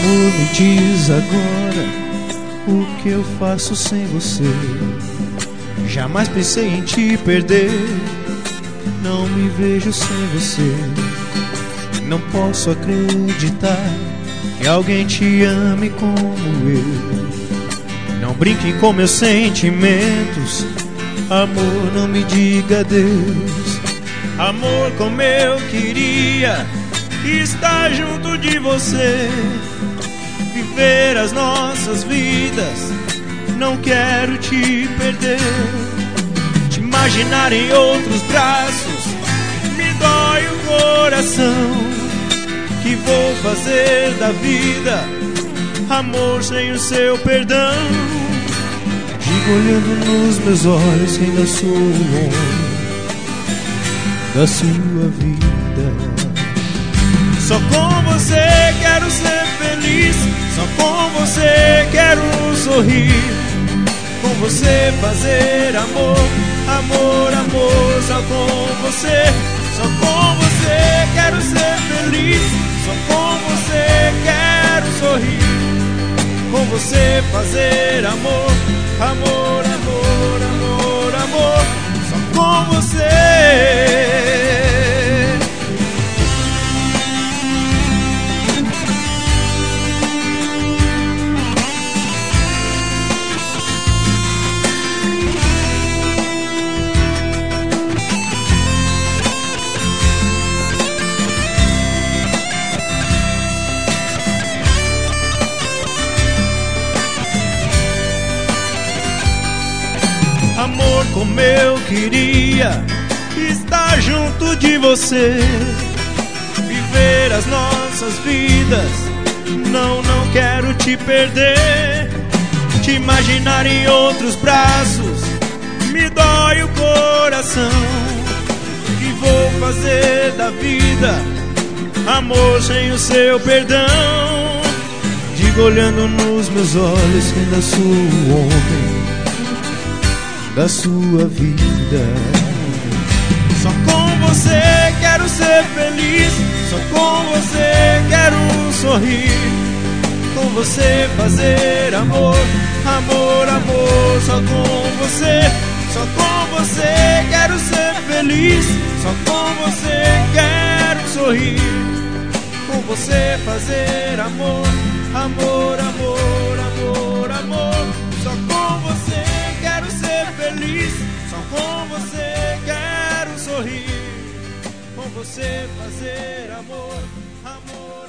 Amor, me diz agora o que eu faço sem você. Jamais pensei em te perder, não me vejo sem você. Não posso acreditar que alguém te ame como eu. Não brinque com meus sentimentos, amor, não me diga adeus. Amor, como eu queria estar junto de você, viver as nossas vidas, não quero te perder. Te imaginar em outros braços me dói o coração. Que vou fazer da vida, amor, sem o seu perdão? Digo olhando nos meus olhos que ainda sou o homem da sua vida. Só com você quero ser feliz, só com você quero sorrir, com você fazer amor, amor, amor. Só com você quero ser feliz, só com você quero sorrir, com você fazer amor, amor, amor, amor, amor. Só com você. Amor, como eu queria estar junto de você, viver as nossas vidas, não quero te perder. Te imaginar em outros braços me dói o coração. Que vou fazer da vida, amor, sem o seu perdão? Digo olhando nos meus olhos que ainda sou o homem da sua vida. Só com você quero ser feliz, só com você quero sorrir, com você fazer amor, amor, amor. Só com você quero ser feliz, só com você quero sorrir, com você fazer amor, amor, amor, amor, amor. Só com você quero ser feliz, só com você quero sorrir, com você fazer amor, amor.